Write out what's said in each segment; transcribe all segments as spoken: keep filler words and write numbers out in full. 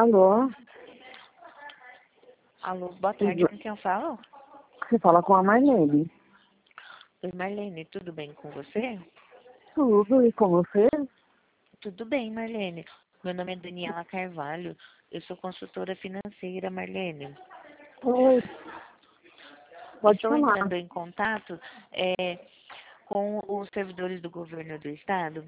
Alô? Alô, boa tarde, com quem eu falo? Você fala com a Marlene. Oi, Marlene, tudo bem com você? Tudo, e com você? Tudo bem, Marlene. Meu nome é Daniela Carvalho, eu sou consultora financeira, Marlene. Oi, pode Estou falar. entrando em contato é, com os servidores do governo do estado,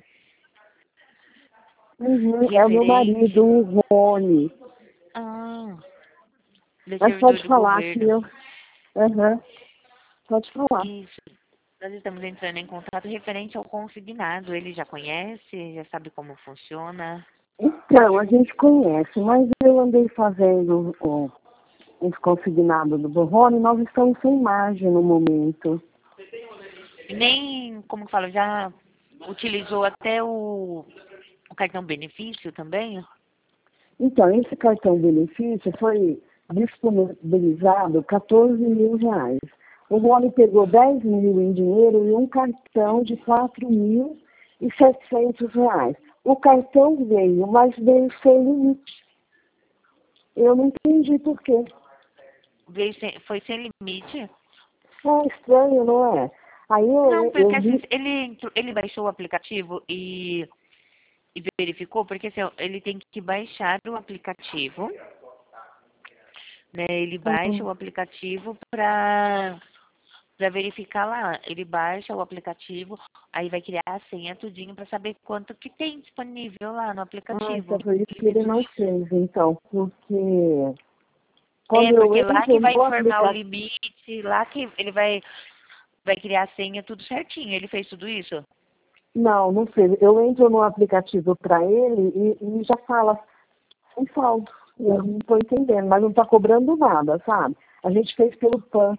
Uhum, é o meu referente... marido, o Rony. Ah, do Mas servidor pode do falar que governo. eu... Uhum, pode falar. Isso. Nós estamos entrando em contato referente ao consignado. Ele já conhece, já sabe como funciona. Então, a gente conhece, mas eu andei fazendo o, os consignados do Rony, nós estamos sem margem no momento. Nem, como que fala, já utilizou até o, o cartão benefício também? Então, esse cartão benefício foi disponibilizado quatorze mil reais. O Rony pegou dez mil em dinheiro e um cartão de quatro mil e setecentos reais. O cartão veio, mas veio sem limite. Eu não entendi por quê. Veio sem- foi sem limite? É estranho, não é? Aí Não, eu, porque eu assim, vi... ele, entrou- ele baixou o aplicativo e, e verificou, porque assim, ó, ele tem que baixar o aplicativo, né? Ele baixa Hum, o aplicativo para para verificar lá. Ele baixa o aplicativo, aí vai criar a senha tudinho para saber quanto que tem disponível lá no Ah, então aplicativo. foi isso que ele não fez, então, porque É, quando eu porque lá que entro vai no informar o aplicativo... limite, lá que ele vai, vai criar a senha tudo certinho. Ele fez tudo isso? Não, não sei. Eu entro no aplicativo para ele e, e já fala sem saldo. Eu não estou entendendo, mas não está cobrando nada, sabe? A gente fez pelo P A N.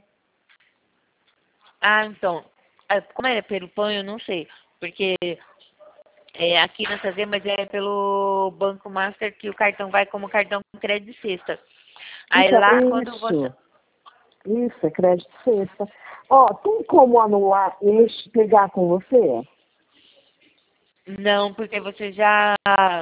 Ah, então, ah, como é pelo P A N, eu não sei. Porque é, aqui nessa mas é pelo Banco Master que o cartão vai como cartão crédito sexta. Aí Então, lá quando você... isso. Isso, é crédito sexta. Ó, tem como anular este, pegar com você? Não, porque você já...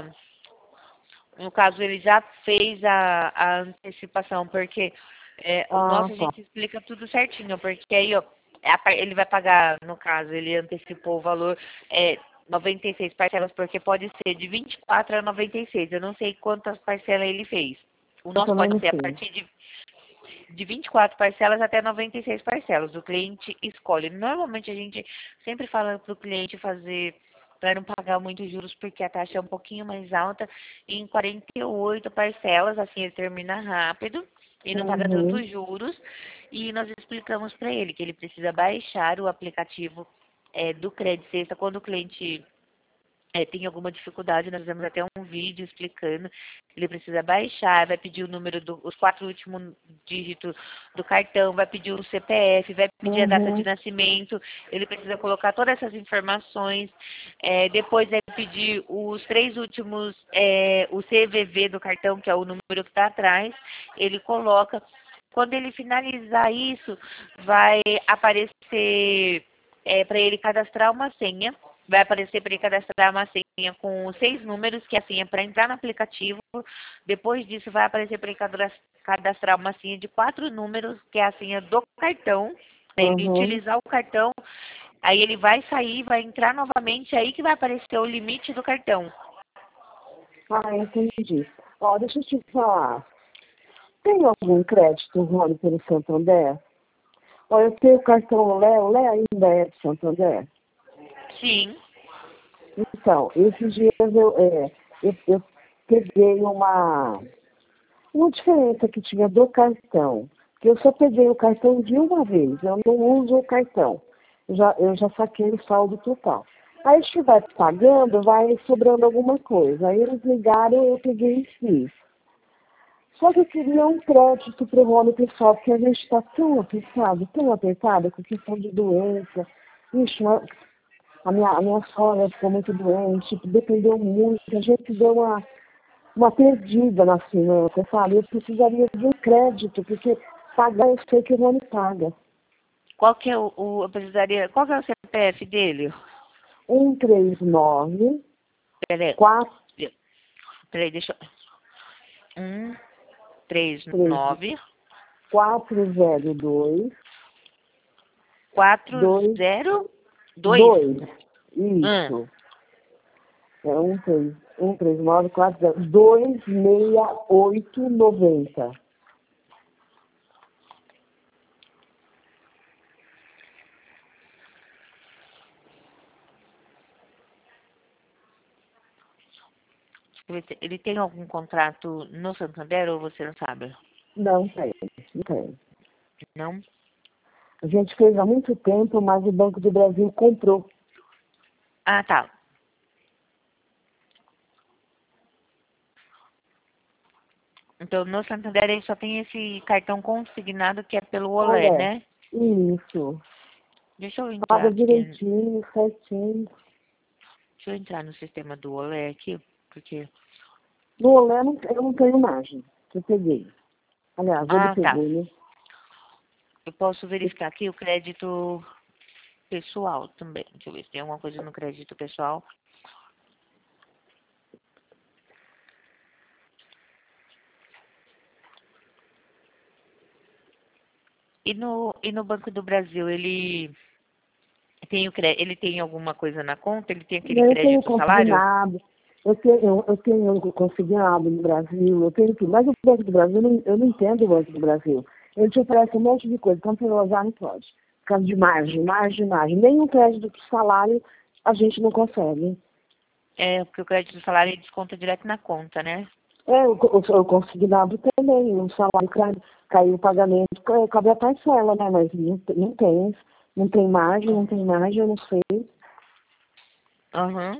No caso, ele já fez a, a antecipação, porque é, o Ah, nosso a tá. gente explica tudo certinho, porque aí, ó, é a par- ele vai pagar, no caso, ele antecipou o valor, é, noventa e seis parcelas, porque pode ser de vinte e quatro a noventa e seis. Eu não sei quantas parcelas ele fez. O Eu nosso também pode não ser a sei. partir de, de vinte e quatro parcelas até noventa e seis parcelas. O cliente escolhe. Normalmente a gente sempre fala para o cliente fazer para não pagar muitos juros, porque a taxa é um pouquinho mais alta, em quarenta e oito parcelas, assim ele termina rápido e não paga Uhum. tantos juros. E nós explicamos para ele que ele precisa baixar o aplicativo é, do Crédito Sexta quando o cliente é, tem alguma dificuldade. Nós fizemos até um vídeo explicando. Ele precisa baixar, vai pedir o número dos os quatro últimos dígitos do cartão, vai pedir o C P F, vai pedir a data de Uhum. nascimento. Ele precisa colocar todas essas informações. É, depois vai pedir os três últimos, é, o C V V do cartão, que é o número que está atrás. Ele coloca. Quando ele finalizar isso, vai aparecer é, para ele cadastrar uma senha. Vai aparecer para ele cadastrar uma senha com seis números, que é a senha para entrar no aplicativo. Depois disso, vai aparecer para ele cadras- cadastrar uma senha de quatro números, que é a senha do cartão. Aí ele Uhum. utilizar o cartão, aí ele vai sair, vai entrar novamente, aí que vai aparecer o limite do cartão. Ah, entendi. Ó, deixa eu te falar. Tem algum crédito, Rony, pelo Santander? Ó, eu tenho o cartão Léo. Léo ainda é de Santander? Sim. Então, esses dias eu, é, eu, eu peguei uma, uma diferença que tinha do cartão. Que eu só peguei o cartão de uma vez, eu não uso o cartão. Eu já, eu já saquei o saldo total. Aí se vai pagando, vai sobrando alguma coisa. Aí eles ligaram e eu peguei e fiz. Só que eu queria um crédito para o Rony pessoal, porque a gente está tão apertado, tão apertado com questão de doença. Ixi, uma- a minha, a minha sogra ficou muito doente, tipo, dependeu muito, a gente deu uma, uma perdida na finança, sabe? Eu precisaria de um crédito, porque pagar eu sei que o Rony paga. Qual que é o, o eu precisaria, qual que é o C P F dele? Um, três, nove, Peraí, quatro, peraí, deixa eu... Um, três, três, nove, quatro zero dois, quatro, dois, zero, dois. dois. Isso. É um, três, um, três, nove, quatro, zero, dois, seis, oito, noventa. Ele te- ele tem algum contrato no Santander ou você não sabe? Não tem, não tem. Não? A gente fez há muito tempo, mas o Banco do Brasil comprou. Ah, tá. Então, no Santander ele só tem esse cartão consignado que é pelo Olé, Olé. né? Isso. Deixa eu entrar Paga aqui. direitinho, certinho. Deixa eu entrar no sistema do Olé aqui, porque... No Olé eu não, eu não tenho imagem, que eu peguei. Aliás, ele Ah, tá. pegou, né? Eu posso verificar aqui o crédito pessoal também. Deixa eu ver se tem alguma coisa no crédito pessoal. E no, e no Banco do Brasil, ele tem, o, cré- ele tem alguma coisa na conta? Ele tem aquele Eu tenho crédito salário? consignado, eu tenho, eu tenho consignado no Brasil, eu tenho que. Mas o Banco do Brasil, eu não, eu não entendo o Banco do Brasil. Ele te oferece um monte de coisa, então pelo azar não pode. Por causa de margem, margem, margem. Nenhum crédito de salário a gente não consegue. É, porque o crédito salário ele desconta direto na conta, né? É, o, o, o consignado também, o salário cai, caiu o pagamento, ca- cabe a parcela, né? Mas não, te- não tem, não tem margem, não tem margem, eu não sei. Aham.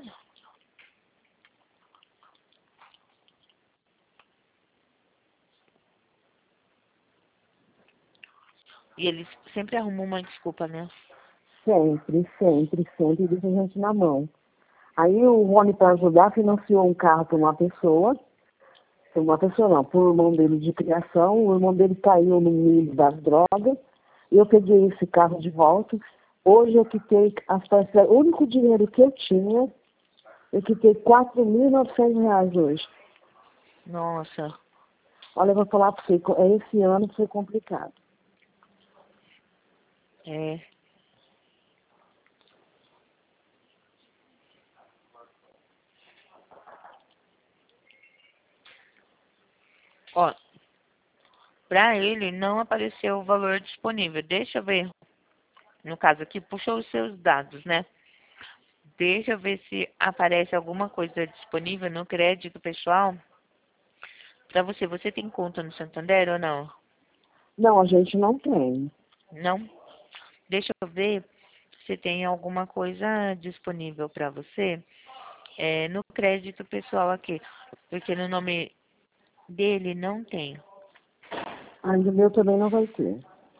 E eles sempre arrumam uma desculpa, né? Sempre, sempre, sempre deixa a gente na mão. Aí o Rony, para ajudar, financiou um carro para uma pessoa, para uma pessoa não, para o irmão dele de criação, o irmão dele caiu no meio das drogas, eu peguei esse carro de volta, hoje eu quitei as parcelas, o único dinheiro que eu tinha, eu quitei quatro mil e novecentos reais hoje. Nossa. Olha, eu vou falar para você, co- esse ano foi complicado. É. Ó, pra ele não apareceu o valor disponível. Deixa eu ver. No caso aqui, puxou os seus dados, né? Deixa eu ver se aparece alguma coisa disponível no crédito pessoal. Pra você, você tem conta no Santander ou não? Não, a gente não tem. Não? Deixa eu ver se tem alguma coisa disponível para você é, no crédito pessoal aqui. Porque no nome dele não tem. Ainda o meu também não vai ter.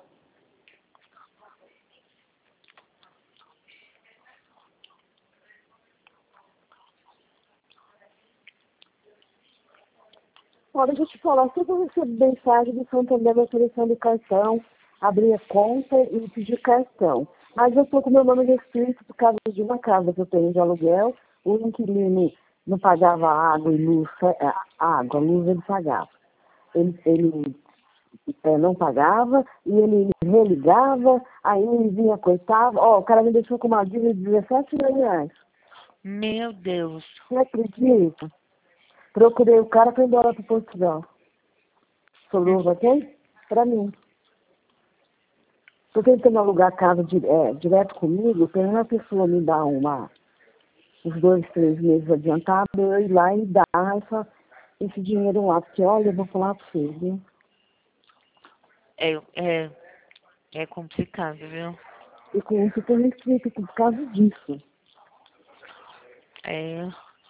Olha, deixa eu te falar, se eu receber mensagem do Santander me oferecendo cartão, abrir a conta e pedir cartão. Mas eu estou com meu nome restrito por causa de uma casa que eu tenho de aluguel, o inquilino não pagava água e luz, é, água, luz ele pagava. Ele, ele é, não pagava e ele religava, aí ele vinha, coitava, ó, o cara me deixou com uma dívida de dezessete mil reais. Meu Deus. Você acredita? Procurei o cara para ir embora para Portugal. Hum, Sobrou quem? Para mim. Estou tentando alugar a casa di- é, direto comigo, tem uma pessoa me dar uma, uns dois, três meses adiantado, eu ir lá e dar essa, esse dinheiro lá. Porque, olha, eu vou falar para você, viu? É, é, é complicado, viu? E com isso eu estou restrito por causa disso. É,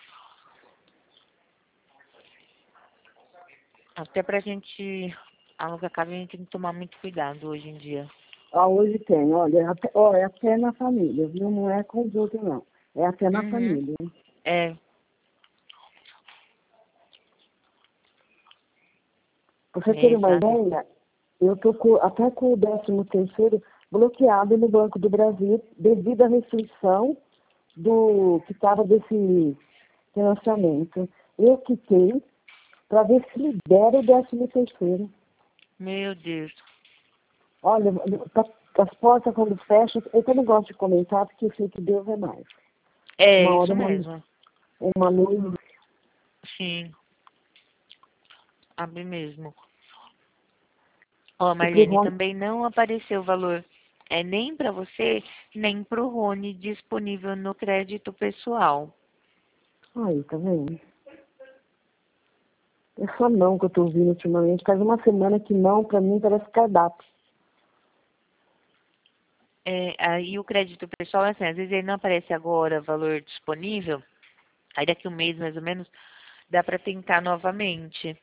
até pra gente alugar casa, a gente tem que tomar muito cuidado hoje em dia. Ah, hoje tem, olha, é até, ó, é até na família, viu? Não é com os outros, não. É até na Uhum. família. É, Pra você é ter uma exato. ideia, eu estou até com o décimo terceiro bloqueado no Banco do Brasil devido à restrição do que estava desse financiamento. Eu quitei, para ver se libera o décimo terceiro. Meu Deus. Olha, as portas quando fecham, eu também gosto de comentar porque eu sei que Deus é mais. É Uma isso hora, mesmo. Uma, uma luz. Sim. Abre mesmo. Ó, E pro Marlene, Rony, também não apareceu o valor. É nem para você, nem para o Rony disponível no crédito pessoal. aí, tá vendo? É só não que eu tô ouvindo ultimamente. Faz uma semana que não, pra mim parece cardápio. É, aí o crédito pessoal, assim, às vezes ele não aparece agora valor disponível, aí daqui um mês mais ou menos, dá para tentar novamente.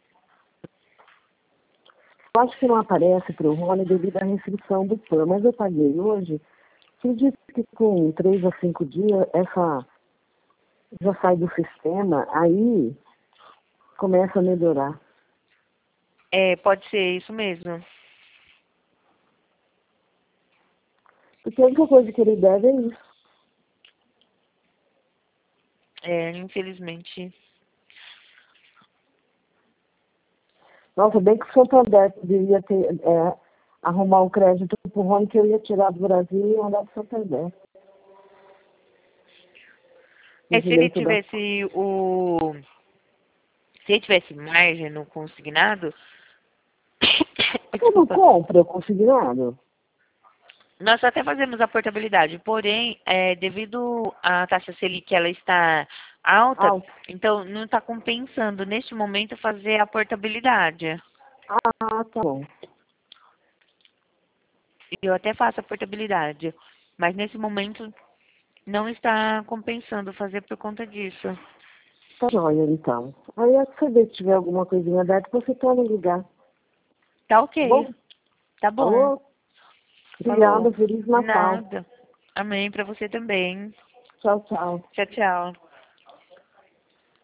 Eu acho que não aparece pro Rony devido à restrição do P A N, mas eu paguei hoje. Acredito que com três a cinco dias, essa já sai do sistema, aí começa a melhorar. É, pode ser isso mesmo. Porque a única coisa que ele deve é isso. É, infelizmente. Nossa, bem que o Santander poderia ter, é, arrumar um crédito pro Rony que eu ia tirar do Brasil e mandar pro Santander. O É, se ele direito da... tivesse o. Se ele tivesse margem no consignado, Eu não desculpa, compro consignado. nós até fazemos a portabilidade, porém, é, devido à taxa Selic ela está alta, Alto. então não está compensando neste momento fazer a portabilidade. Ah, tá bom. Eu até faço a portabilidade, mas nesse momento não está compensando fazer por conta disso. Tá joia, então. Aí, se você ver se tiver alguma coisinha aberta, você pode ligar. Tá Tá ok, bom? tá bom. Falou? Falou. Obrigada, Feliz Natal. Nada. Amém para você também. Tchau, tchau. Tchau, tchau.